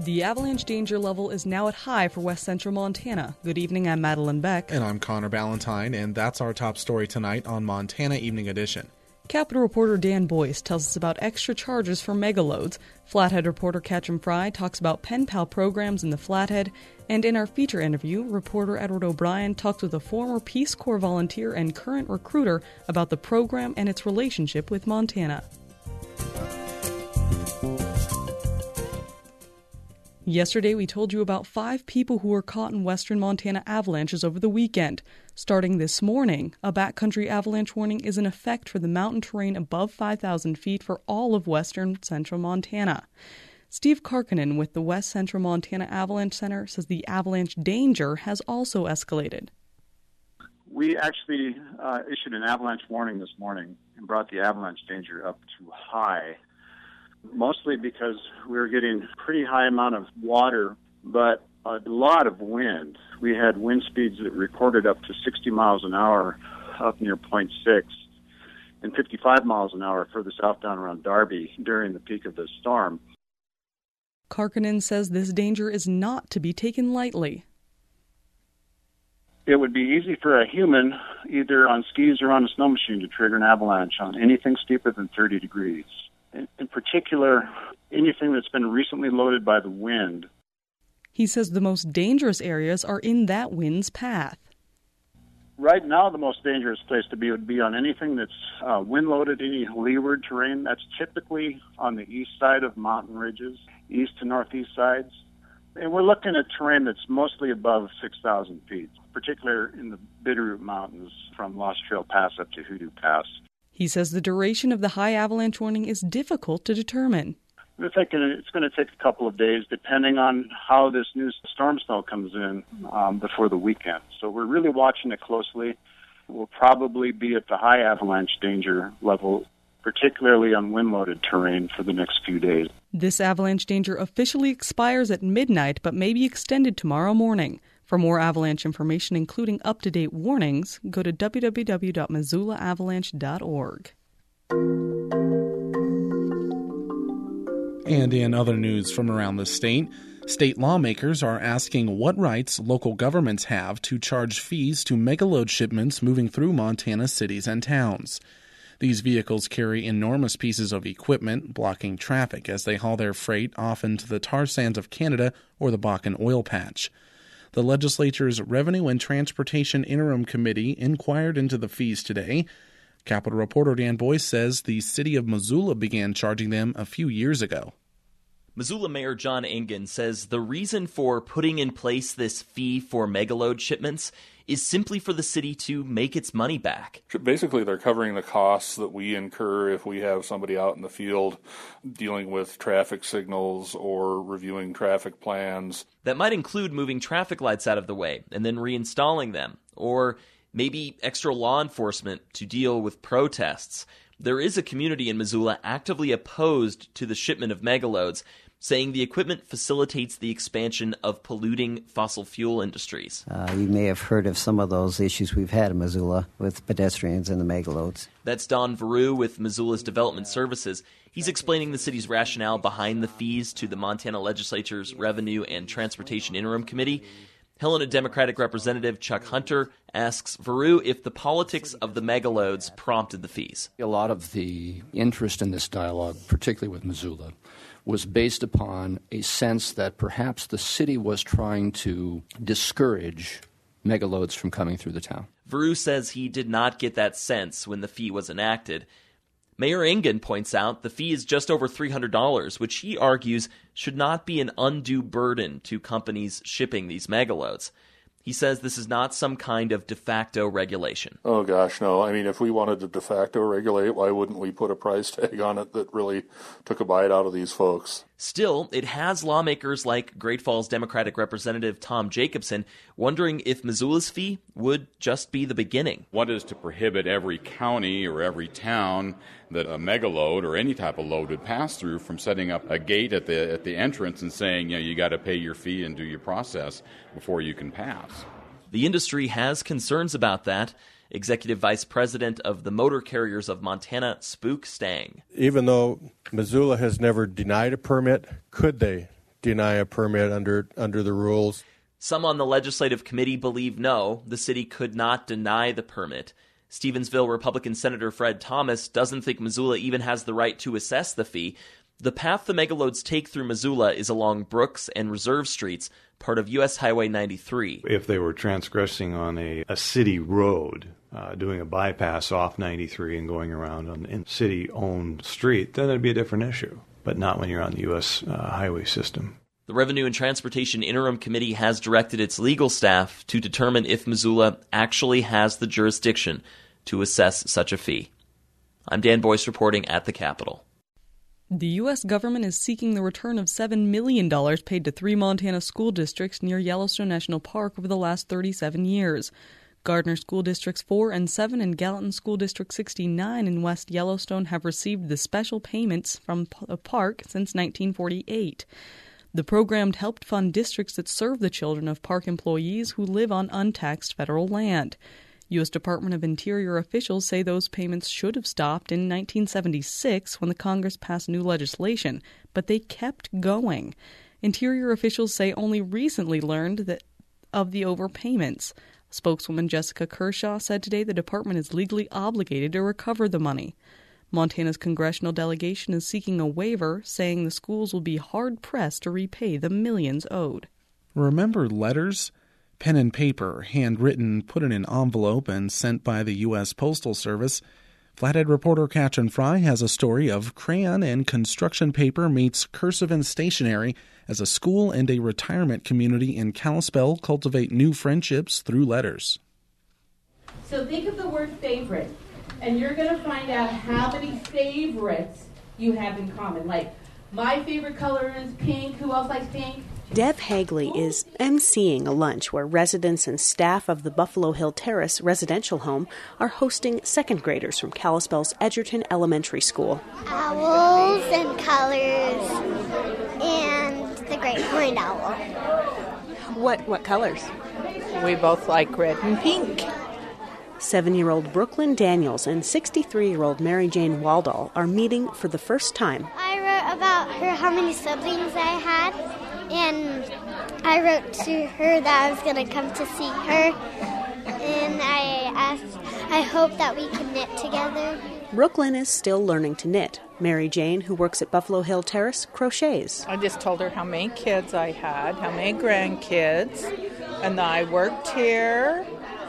The avalanche danger level is now at high for west central Montana. Good evening, I'm Madeline Beck. And I'm Connor Ballantyne, and that's our top story tonight on Montana Evening Edition. Capitol reporter Dan Boyce tells us about extra charges for megaloads. Flathead reporter Ketchum Fry talks about pen pal programs in the Flathead. And in our feature interview, reporter Edward O'Brien talked with a former Peace Corps volunteer and current recruiter about the program and its relationship with Montana. Yesterday, we told you about 5 people who were caught in western Montana avalanches over the weekend. Starting this morning, a backcountry avalanche warning is in effect for the mountain terrain above 5,000 feet for all of western central Montana. Steve Karkinen with the West Central Montana Avalanche Center says the avalanche danger has also escalated. We actually issued an avalanche warning this morning and brought the avalanche danger up to high. Mostly because we were getting a pretty high amount of water, but a lot of wind. We had wind speeds that recorded up to 60 miles an hour up near Point 6 and 55 miles an hour further south down around Darby during the peak of the storm. Karkinen says this danger is not to be taken lightly. It would be easy for a human, either on skis or on a snow machine, to trigger an avalanche on anything steeper than 30 degrees. In particular, anything that's been recently loaded by the wind. He says the most dangerous areas are in that wind's path. Right now, the most dangerous place to be would be on anything that's wind-loaded, any leeward terrain. That's typically on the east side of mountain ridges, east to northeast sides. And we're looking at terrain that's mostly above 6,000 feet, particularly in the Bitterroot Mountains from Lost Trail Pass up to Hoodoo Pass. He says the duration of the high avalanche warning is difficult to determine. We're thinking it's going to take a couple of days, depending on how this new storm snow comes in before the weekend. So we're really watching it closely. We'll probably be at the high avalanche danger level, particularly on wind-loaded terrain, for the next few days. This avalanche danger officially expires at midnight, but may be extended tomorrow morning. For more avalanche information, including up-to-date warnings, go to www.missoulaavalanche.org. And in other news from around the state lawmakers are asking what rights local governments have to charge fees to megaload shipments moving through Montana cities and towns. These vehicles carry enormous pieces of equipment, blocking traffic as they haul their freight off into the tar sands of Canada or the Bakken oil patch. The legislature's Revenue and Transportation Interim Committee inquired into the fees today. Capitol reporter Dan Boyce says the city of Missoula began charging them a few years ago. Missoula Mayor John Engen says the reason for putting in place this fee for megaload shipments is simply for the city to make its money back. Basically, they're covering the costs that we incur if we have somebody out in the field dealing with traffic signals or reviewing traffic plans. That might include moving traffic lights out of the way and then reinstalling them, or maybe extra law enforcement to deal with protests. There is a community in Missoula actively opposed to the shipment of megaloads, saying the equipment facilitates the expansion of polluting fossil fuel industries. You may have heard of some of those issues we've had in Missoula with pedestrians and the megaloads. That's Don Veru with Missoula's Development Services. He's explaining the city's rationale behind the fees to the Montana Legislature's Revenue and Transportation Interim Committee. Helena Democratic Representative Chuck Hunter asks Veru if the politics of the megaloads prompted the fees. A lot of the interest in this dialogue, particularly with Missoula, was based upon a sense that perhaps the city was trying to discourage megaloads from coming through the town. Veru says he did not get that sense when the fee was enacted. Mayor Engen points out the fee is just over $300, which he argues should not be an undue burden to companies shipping these megaloads. He says this is not some kind of de facto regulation. Oh, gosh, no. I mean, if we wanted to de facto regulate, why wouldn't we put a price tag on it that really took a bite out of these folks? Still, it has lawmakers like Great Falls Democratic Representative Tom Jacobson wondering if Missoula's fee would just be the beginning. What is to prohibit every county or every town that a megaload or any type of load would pass through from setting up a gate at the entrance and saying, you got to pay your fee and do your process before you can pass? The industry has concerns about that. Executive Vice President of the Motor Carriers of Montana, Spook Stang. Even though Missoula has never denied a permit, could they deny a permit under the rules. Some on the legislative committee believe no, the city could not deny the permit. Stevensville Republican Senator Fred Thomas doesn't think Missoula even has the right to assess the fee. The path the megaloads take through Missoula is along Brooks and Reserve Streets, part of U.S. Highway 93. If they were transgressing on a city road, doing a bypass off 93 and going around on a city-owned street, then it'd be a different issue, but not when you're on the U.S. highway system. The Revenue and Transportation Interim Committee has directed its legal staff to determine if Missoula actually has the jurisdiction to assess such a fee. I'm Dan Boyce reporting at the Capitol. The U.S. government is seeking the return of $7 million paid to 3 Montana school districts near Yellowstone National Park over the last 37 years. Gardner School Districts 4 and 7 and Gallatin School District 69 in West Yellowstone have received the special payments from the park since 1948. The program helped fund districts that serve the children of park employees who live on untaxed federal land. U.S. Department of Interior officials say those payments should have stopped in 1976 when the Congress passed new legislation, but they kept going. Interior officials say only recently learned of the overpayments. Spokeswoman Jessica Kershaw said today the department is legally obligated to recover the money. Montana's congressional delegation is seeking a waiver, saying the schools will be hard-pressed to repay the millions owed. Remember letters? Pen and paper, handwritten, put in an envelope, and sent by the U.S. Postal Service. Flathead reporter Katrin Fry has a story of crayon and construction paper meets cursive and stationery as a school and a retirement community in Kalispell cultivate new friendships through letters. So think of the word favorite, and you're going to find out how many favorites you have in common. Like, my favorite color is pink. Who else likes pink? Deb Hagley is emceeing a lunch where residents and staff of the Buffalo Hill Terrace residential home are hosting second graders from Kalispell's Edgerton Elementary School. Owls and colors and the great horned owl. What colors? We both like red and pink. 7-year-old Brooklyn Daniels and 63-year-old Mary Jane Waldall are meeting for the first time. I wrote about her how many siblings I had, and I wrote to her that I was going to come to see her, and I asked, I hope that we can knit together. Brooklyn is still learning to knit. Mary Jane, who works at Buffalo Hill Terrace, crochets. I just told her how many kids I had, how many grandkids, and that I worked here,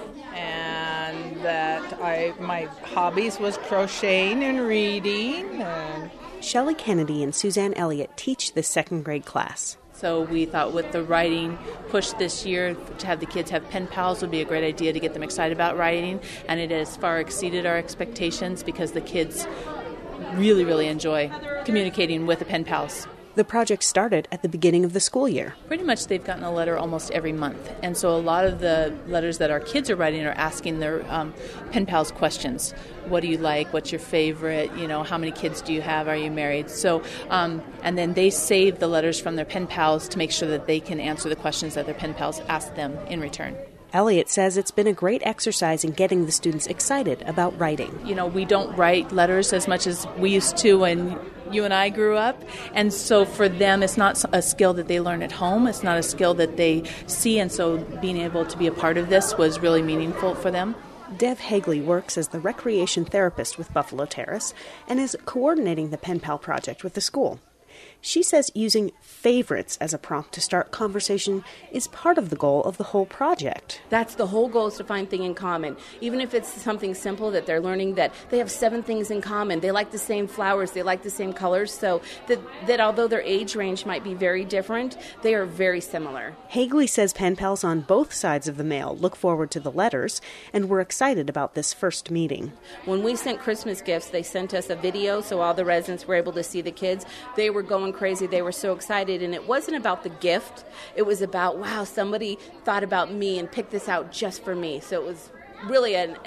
and that my hobbies was crocheting and reading. Shelley Kennedy and Suzanne Elliott teach this second grade class. So we thought with the writing push this year to have the kids have pen pals would be a great idea to get them excited about writing, and it has far exceeded our expectations because the kids really, really enjoy communicating with the pen pals. The project started at the beginning of the school year. Pretty much they've gotten a letter almost every month. And so a lot of the letters that our kids are writing are asking their pen pals questions. What do you like? What's your favorite? You know, how many kids do you have? Are you married? So, and then they save the letters from their pen pals to make sure that they can answer the questions that their pen pals ask them in return. Elliott says it's been a great exercise in getting the students excited about writing. You know, we don't write letters as much as we used to when you and I grew up, and so for them it's not a skill that they learn at home, it's not a skill that they see, and so being able to be a part of this was really meaningful for them. Deb Hagley works as the recreation therapist with Buffalo Terrace and is coordinating the Pen Pal project with the school. She says using favorites as a prompt to start conversation is part of the goal of the whole project. That's the whole goal, is to find things in common. Even if it's something simple that they're learning that they have 7 things in common. They like the same flowers, they like the same colors, so that although their age range might be very different, they are very similar. Hagley says pen pals on both sides of the mail look forward to the letters and were excited about this first meeting. When we sent Christmas gifts, they sent us a video so all the residents were able to see the kids. They were going crazy. They were so excited, and it wasn't about the gift. It was about, wow, somebody thought about me and picked this out just for me. So it was really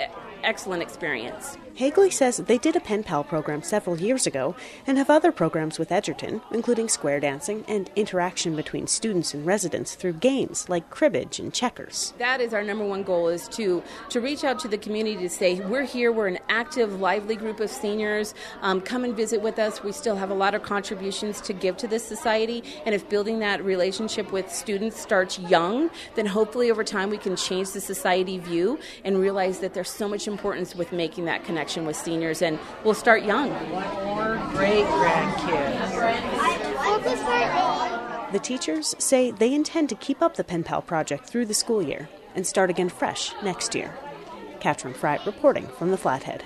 excellent experience. Hagley says they did a pen pal program several years ago and have other programs with Edgerton, including square dancing and interaction between students and residents through games like cribbage and checkers. That is our number one goal, is to reach out to the community to say, we're here, we're an active, lively group of seniors. Come and visit with us. We still have a lot of contributions to give to this society, and if building that relationship with students starts young, then hopefully over time we can change the society view and realize that there's so much importance with making that connection with seniors, and we'll start young. More great-grandkids. The teachers say they intend to keep up the Pen Pal project through the school year and start again fresh next year. Katrin Freit reporting from the Flathead.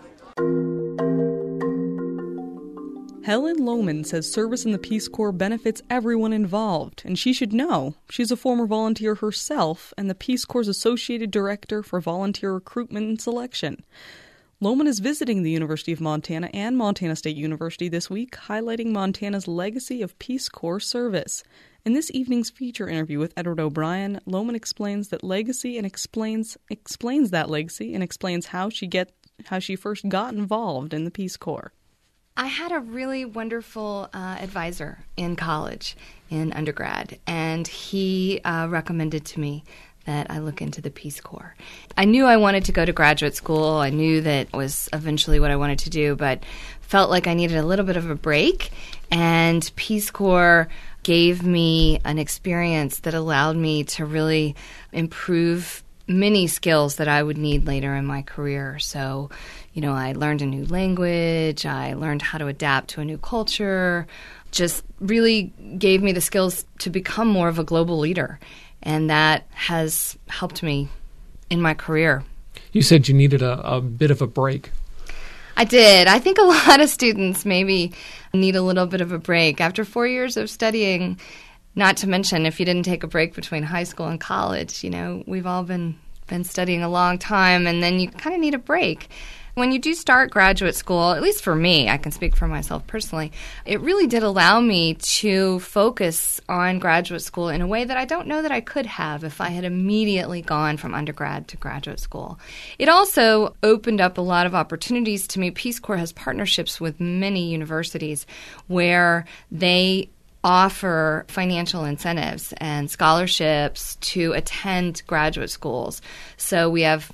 Helen Lohman says service in the Peace Corps benefits everyone involved, and she should know. She's a former volunteer herself and the Peace Corps' Associated Director for Volunteer Recruitment and Selection. Lohman is visiting the University of Montana and Montana State University this week, highlighting Montana's legacy of Peace Corps service. In this evening's feature interview with Edward O'Brien, Lohman explains that legacy and explains that legacy and explains how she first got involved in the Peace Corps. I had a really wonderful advisor in college, in undergrad, and he recommended to me that I look into the Peace Corps. I knew I wanted to go to graduate school. I knew that was eventually what I wanted to do, but felt like I needed a little bit of a break. And Peace Corps gave me an experience that allowed me to really improve many skills that I would need later in my career. So, I learned a new language. I learned how to adapt to a new culture. Just really gave me the skills to become more of a global leader. And that has helped me in my career. You said you needed a bit of a break. I did. I think a lot of students maybe need a little bit of a break. After 4 years of studying, not to mention if you didn't take a break between high school and college, we've all been studying a long time, and then you kind of need a break. When you do start graduate school, at least for me, I can speak for myself personally, it really did allow me to focus on graduate school in a way that I don't know that I could have if I had immediately gone from undergrad to graduate school. It also opened up a lot of opportunities to me. Peace Corps has partnerships with many universities where they offer financial incentives and scholarships to attend graduate schools. So we have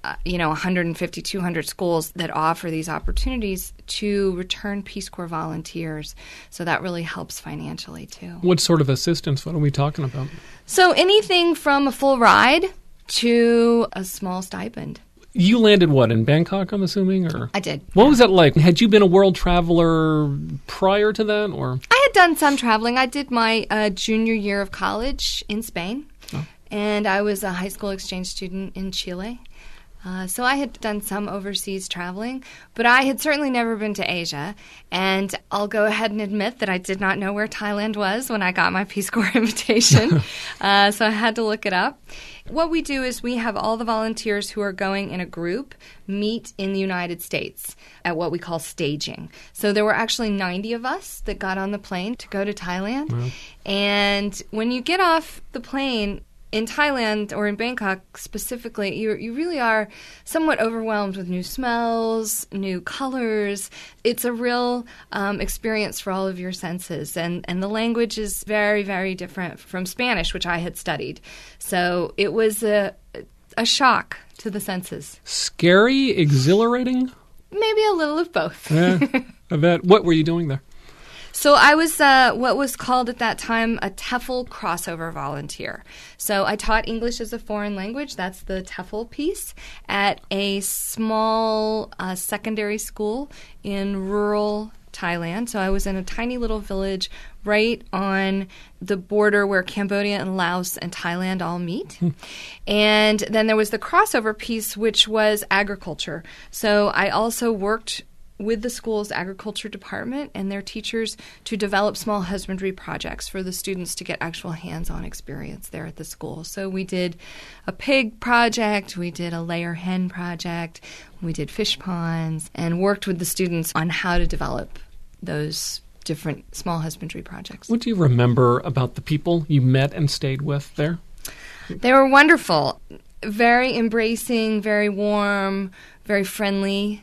150, 200 schools that offer these opportunities to return Peace Corps volunteers. So that really helps financially, too. What sort of assistance? What are we talking about? So anything from a full ride to a small stipend. You landed, in Bangkok, I'm assuming? Or I did. What was that like? Had you been a world traveler prior to that? Or I had done some traveling. I did my junior year of college in Spain, and I was a high school exchange student in Chile. So I had done some overseas traveling, but I had certainly never been to Asia. And I'll go ahead and admit that I did not know where Thailand was when I got my Peace Corps invitation. So I had to look it up. What we do is we have all the volunteers who are going in a group meet in the United States at what we call staging. So there were actually 90 of us that got on the plane to go to Thailand. Wow. And when you get off the plane in Thailand, or in Bangkok specifically, you really are somewhat overwhelmed with new smells, new colors. It's a real experience for all of your senses. And the language is very, very different from Spanish, which I had studied. So it was a shock to the senses. Scary, exhilarating? Maybe a little of both. Yeah, I bet. What were you doing there? So I was what was called at that time a TEFL crossover volunteer. So I taught English as a foreign language, that's the TEFL piece, at a small secondary school in rural Thailand. So I was in a tiny little village right on the border where Cambodia and Laos and Thailand all meet. And then there was the crossover piece, which was agriculture. So I also worked with the school's agriculture department and their teachers to develop small husbandry projects for the students to get actual hands-on experience there at the school. So we did a pig project, we did a layer hen project, we did fish ponds, and worked with the students on how to develop those different small husbandry projects. What do you remember about the people you met and stayed with there? They were wonderful. very embracing, very warm, very friendly.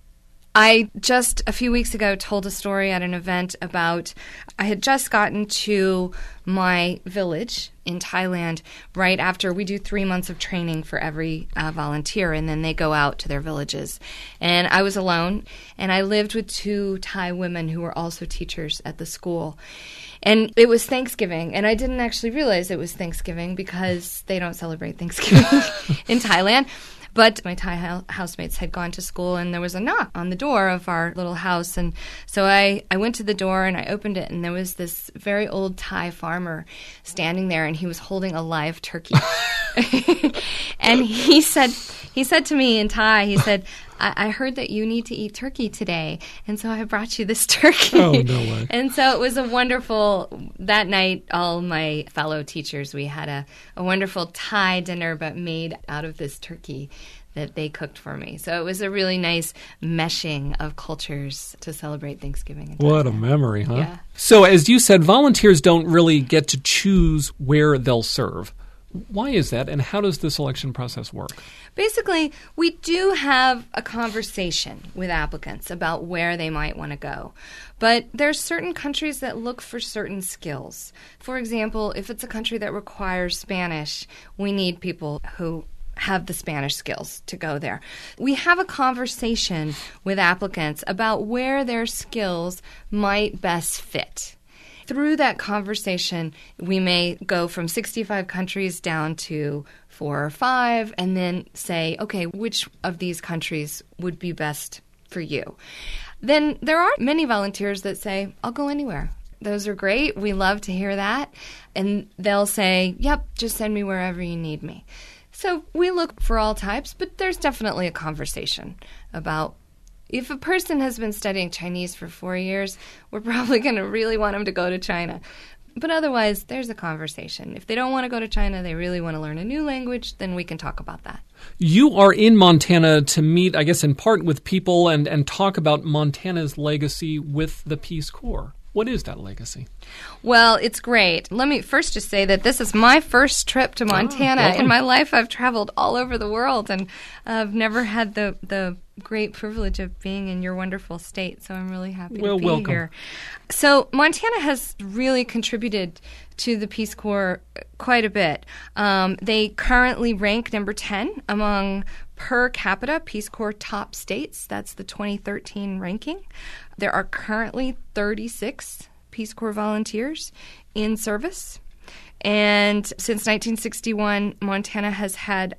I just a few weeks ago told a story at an event about I had just gotten to my village in Thailand right after we do 3 months of training for every volunteer, and then they go out to their villages. And I was alone, and I lived with 2 Thai women who were also teachers at the school. And it was Thanksgiving, and I didn't actually realize it was Thanksgiving because they don't celebrate Thanksgiving in Thailand. But my Thai housemates had gone to school, and there was a knock on the door of our little house. And so I went to the door, and I opened it, and there was this very old Thai farmer standing there, and he was holding a live turkey. And he said to me in Thai, he said, I heard that you need to eat turkey today, and so I brought you this turkey. Oh, no way. And so it was a wonderful, that night, all my fellow teachers, we had a wonderful Thai dinner, but made out of this turkey that they cooked for me. So it was a really nice meshing of cultures to celebrate Thanksgiving. What a memory, huh? Yeah. So as you said, volunteers don't really get to choose where they'll serve. Why is that, and how does the selection process work? Basically, we do have a conversation with applicants about where they might want to go. But there's certain countries that look for certain skills. For example, if it's a country that requires Spanish, we need people who have the Spanish skills to go there. We have a conversation with applicants about where their skills might best fit. Through that conversation, we may go from 65 countries down to 4 or 5 and then say, okay, which of these countries would be best for you? Then there are many volunteers that say, I'll go anywhere. Those are great. We love to hear that. And they'll say, yep, just send me wherever you need me. So we look for all types, but there's definitely a conversation about if a person has been studying Chinese for 4 years, we're probably going to really want them to go to China. But otherwise, there's a conversation. If they don't want to go to China, they really want to learn a new language, then we can talk about that. You are in Montana to meet, I guess, in part with people and talk about Montana's legacy with the Peace Corps. What is that legacy? Well, it's great. Let me first just say that this is my first trip to Montana. In my life, I've traveled all over the world, and I've never had the great privilege of being in your wonderful state, so I'm really happy to be welcome. here. So Montana has really contributed to the Peace Corps quite a bit. They currently rank number 10 among per capita Peace Corps top states. That's the 2013 ranking. There are currently 36 Peace Corps volunteers in service. And since 1961, Montana has had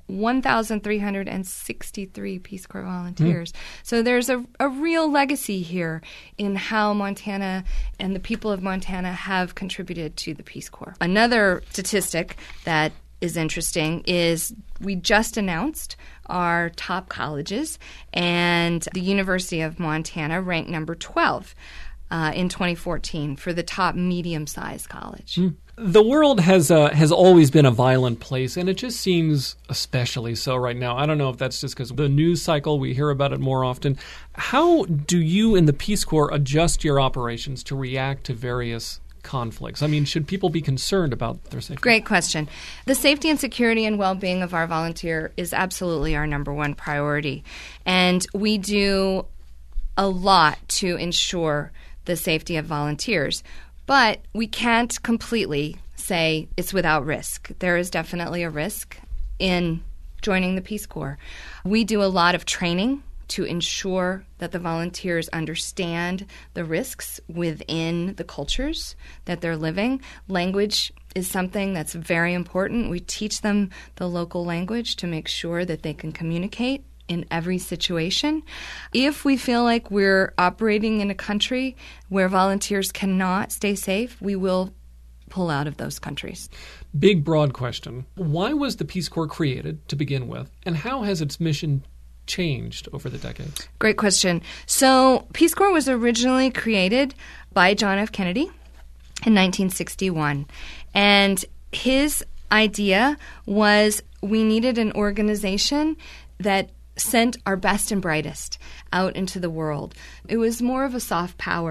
1,363 Peace Corps volunteers. So there's a real legacy here in how Montana and the people of Montana have contributed to the Peace Corps. Another statistic that is interesting is we just announced our top colleges, and the University of Montana ranked number 12 in 2014 for the top medium-sized college. The world has always been a violent place, and it just seems especially so right now. I don't know if that's just because of the news cycle, we hear about it more often. How do you in the Peace Corps adjust your operations to react to various conflicts? I mean, should people be concerned about their safety? Great question. The safety and security and well-being of our volunteer is absolutely our number one priority. And we do a lot to ensure the safety of volunteers. But we can't completely say it's without risk. There is definitely a risk in joining the Peace Corps. We do a lot of training to ensure that the volunteers understand the risks within the cultures that they're living. Language is something that's very important. We teach them the local language to make sure that they can communicate in every situation. If we feel like we're operating in a country where volunteers cannot stay safe, we will pull out of those countries. Big, broad question. Why was the Peace Corps created to begin with, and how has its mission changed over the decades? Great question. So Peace Corps was originally created by John F. Kennedy in 1961. And his idea was we needed an organization that sent our best and brightest out into the world. It was more of a soft power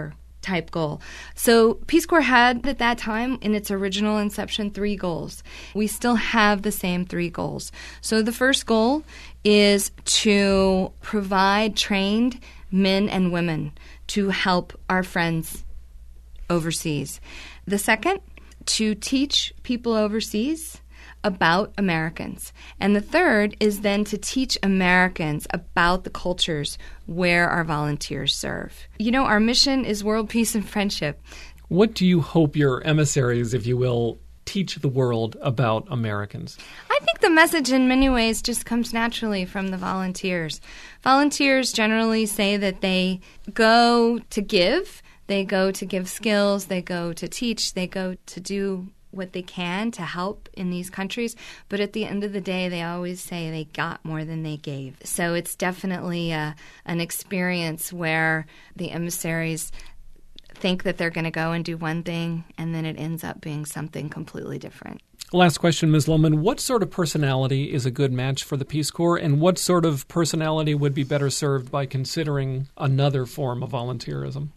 type goal. So Peace Corps had at that time in its original inception 3 goals. We still have the same 3 goals. So the first goal is to provide trained men and women to help our friends overseas. The second, to teach people overseas about Americans. And the third is then to teach Americans about the cultures where our volunteers serve. You know, our mission is world peace and friendship. What do you hope your emissaries, if you will, teach the world about Americans? I think the message in many ways just comes naturally from the volunteers. Volunteers generally say that they go to give. They go to give skills. They go to teach. They go to do what they can to help in these countries, but at the end of the day, they always say they got more than they gave. So it's definitely an experience where the emissaries think that they're going to go and do one thing, and then it ends up being something completely different. Last question, Ms. Lohman. What sort of personality is a good match for the Peace Corps, and what sort of personality would be better served by considering another form of volunteerism?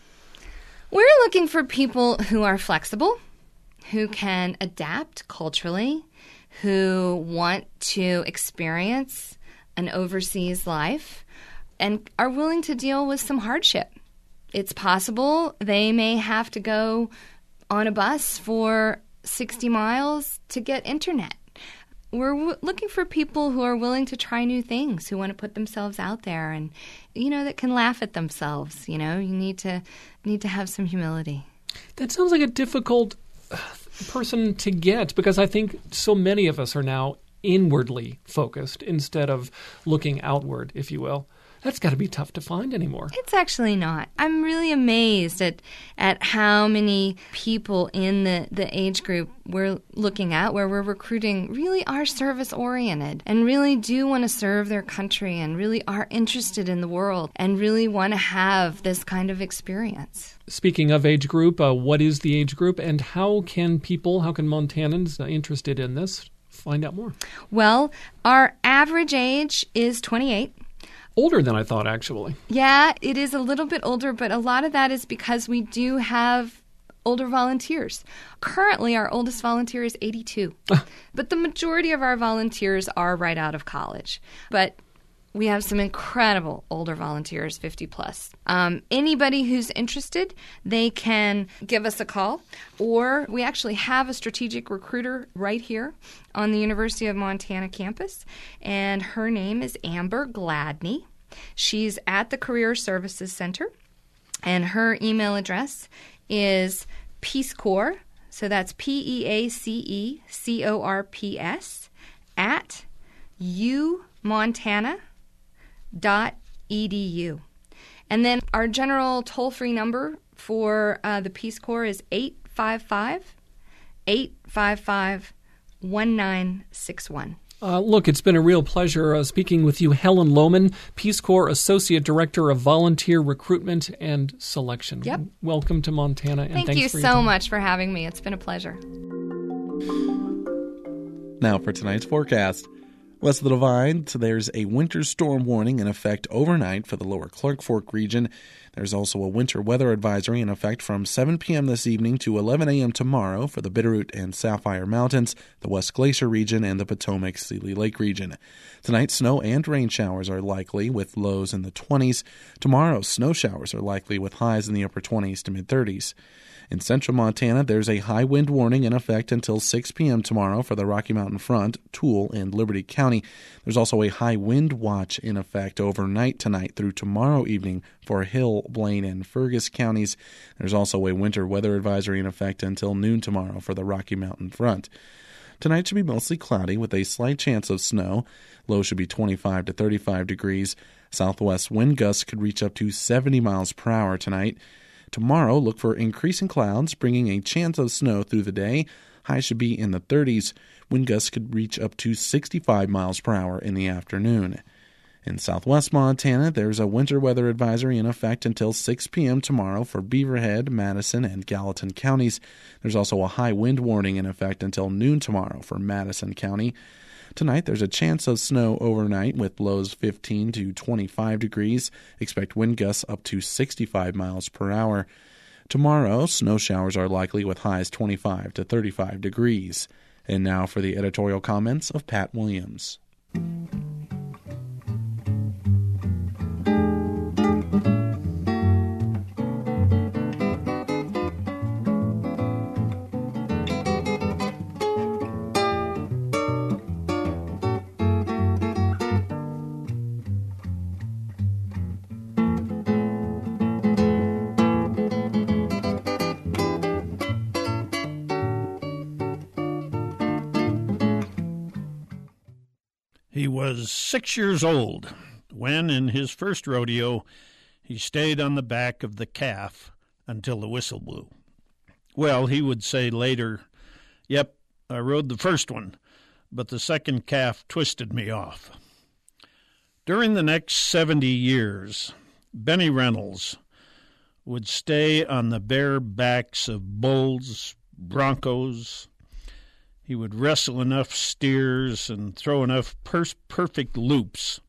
We're looking for people who are flexible, who can adapt culturally, who want to experience an overseas life, and are willing to deal with some hardship. It's possible they may have to go on a bus for 60 miles to get internet. We're looking for people who are willing to try new things, who want to put themselves out there and, that can laugh at themselves. You need to have some humility. That sounds like a difficult person to get, because I think so many of us are now inwardly focused instead of looking outward, if you will. That's got to be tough to find anymore. It's actually not. I'm really amazed at how many people in the age group we're looking at, where we're recruiting, really are service-oriented and really do want to serve their country and really are interested in the world and really want to have this kind of experience. Speaking of age group, what is the age group, and how can Montanans interested in this find out more? Well, our average age is 28. Older than I thought, actually. Yeah, it is a little bit older, but a lot of that is because we do have older volunteers. Currently, our oldest volunteer is 82. But the majority of our volunteers are right out of college. But we have some incredible older volunteers, 50 plus. Anybody who's interested, they can give us a call, or we actually have a strategic recruiter right here on the University of Montana campus, and her name is Amber Gladney. She's at the Career Services Center, and her email address is Peace Corps, so that's PEACECORPS at umontana.edu. And then our general toll-free number for the Peace Corps is 855-1961. Look, it's been a real pleasure speaking with you, Helen Lohman, Peace Corps Associate Director of Volunteer Recruitment and Selection. Yep. Welcome to Montana. And Thank you so much for having me. It's been a pleasure. Now for tonight's forecast. West of the Divide, there's a winter storm warning in effect overnight for the lower Clark Fork region. There's also a winter weather advisory in effect from 7 p.m. this evening to 11 a.m. tomorrow for the Bitterroot and Sapphire Mountains, the West Glacier region, and the Potomac-Seeley Lake region. Tonight, snow and rain showers are likely with lows in the 20s. Tomorrow, snow showers are likely with highs in the upper 20s to mid-30s. In central Montana, there's a high wind warning in effect until 6 p.m. tomorrow for the Rocky Mountain Front, Toole, and Liberty County. There's also a high wind watch in effect overnight tonight through tomorrow evening for Hill, Blaine, and Fergus counties. There's also a winter weather advisory in effect until noon tomorrow for the Rocky Mountain Front. Tonight should be mostly cloudy with a slight chance of snow. Low should be 25 to 35 degrees. Southwest wind gusts could reach up to 70 miles per hour tonight. Tomorrow, look for increasing clouds, bringing a chance of snow through the day. Highs should be in the 30s. Wind gusts could reach up to 65 miles per hour in the afternoon. In southwest Montana, there's a winter weather advisory in effect until 6 p.m. tomorrow for Beaverhead, Madison, and Gallatin counties. There's also a high wind warning in effect until noon tomorrow for Madison County. Tonight, there's a chance of snow overnight with lows 15 to 25 degrees. Expect wind gusts up to 65 miles per hour. Tomorrow, snow showers are likely with highs 25 to 35 degrees. And now for the editorial comments of Pat Williams. He was 6 years old when, in his first rodeo, he stayed on the back of the calf until the whistle blew. Well, he would say later, "Yep, I rode the first one, but the second calf twisted me off." During the next 70 years, Benny Reynolds would stay on the bare backs of bulls, broncos. He would wrestle enough steers and throw enough perfect loops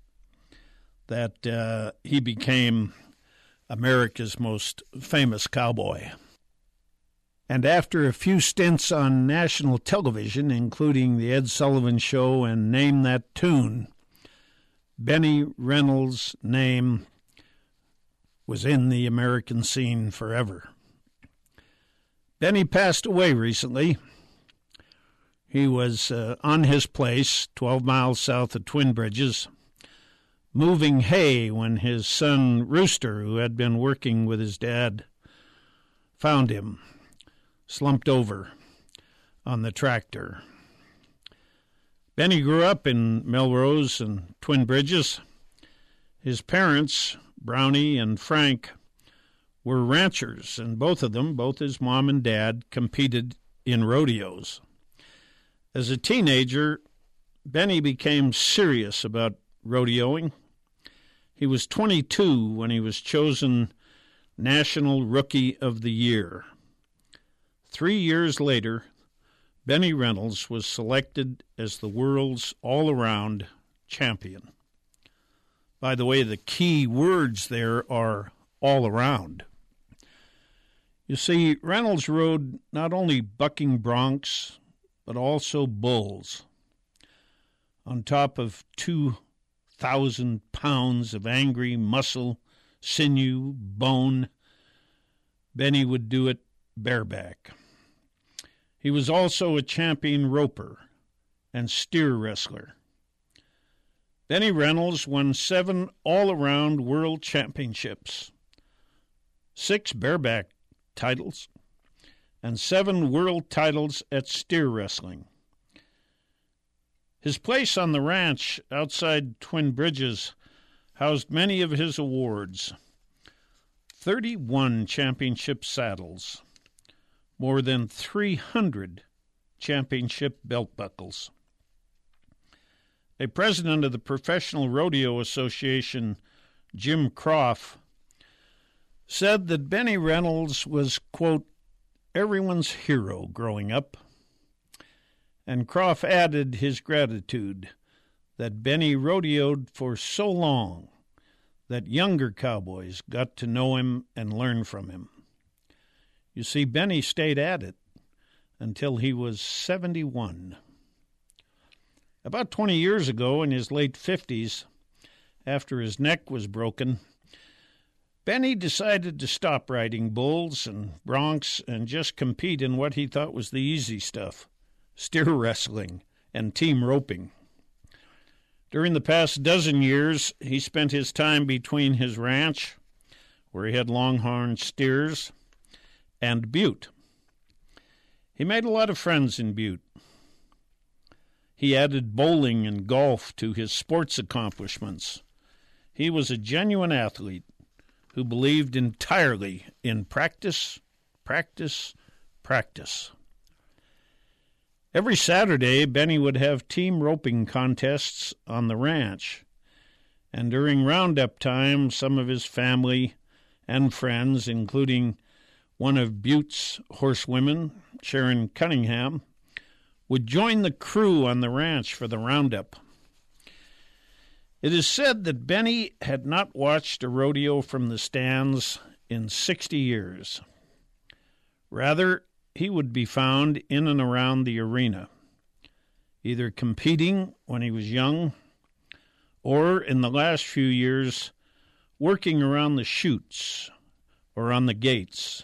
that he became America's most famous cowboy. And after a few stints on national television, including The Ed Sullivan Show and Name That Tune, Benny Reynolds' name was in the American scene forever. Benny passed away recently. He was on his place, 12 miles south of Twin Bridges, moving hay when his son Rooster, who had been working with his dad, found him, slumped over on the tractor. Benny grew up in Melrose and Twin Bridges. His parents, Brownie and Frank, were ranchers, and both of them, both his mom and dad, competed in rodeos. As a teenager, Benny became serious about rodeoing. He was 22 when he was chosen National Rookie of the Year. 3 years later, Benny Reynolds was selected as the world's all-around champion. By the way, the key words there are all around. You see, Reynolds rode not only bucking broncs, but also bulls. On top of 2,000 pounds of angry muscle, sinew, bone, Benny would do it bareback. He was also a champion roper and steer wrestler. Benny Reynolds won 7 all-around world championships, 6 bareback titles, and 7 world titles at steer wrestling. His place on the ranch outside Twin Bridges housed many of his awards: 31 championship saddles, more than 300 championship belt buckles. A president of the Professional Rodeo Association, Jim Croft, said that Benny Reynolds was, quote, everyone's hero growing up. And Croft added his gratitude that Benny rodeoed for so long that younger cowboys got to know him and learn from him. You see, Benny stayed at it until he was 71. About 20 years ago, in his late 50s, after his neck was broken, Benny decided to stop riding bulls and broncs and just compete in what he thought was the easy stuff: steer wrestling and team roping. During the past dozen years, he spent his time between his ranch, where he had longhorn steers, and Butte. He made a lot of friends in Butte. He added bowling and golf to his sports accomplishments. He was a genuine athlete who believed entirely in practice, practice, practice. Every Saturday, Benny would have team roping contests on the ranch, and during roundup time, some of his family and friends, including one of Butte's horsewomen, Sharon Cunningham, would join the crew on the ranch for the roundup. It is said that Benny had not watched a rodeo from the stands in 60 years. Rather, he would be found in and around the arena, either competing when he was young or in the last few years working around the chutes or on the gates.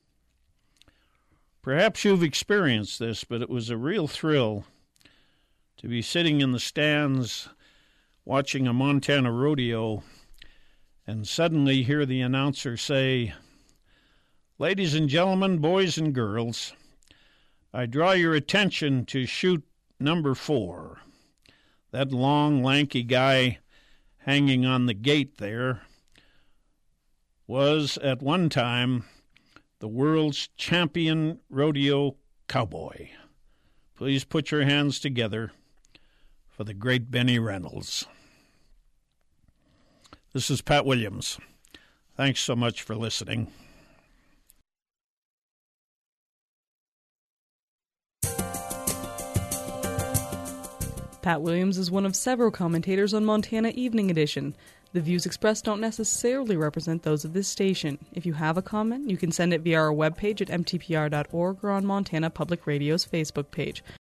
Perhaps you've experienced this, but it was a real thrill to be sitting in the stands watching a Montana rodeo and suddenly hear the announcer say, "Ladies and gentlemen, boys and girls, I draw your attention to chute number 4. That long, lanky guy hanging on the gate there was at one time the world's champion rodeo cowboy. Please put your hands together for the great Benny Reynolds." This is Pat Williams. Thanks so much for listening. Pat Williams is one of several commentators on Montana Evening Edition. The views expressed don't necessarily represent those of this station. If you have a comment, you can send it via our webpage at mtpr.org or on Montana Public Radio's Facebook page.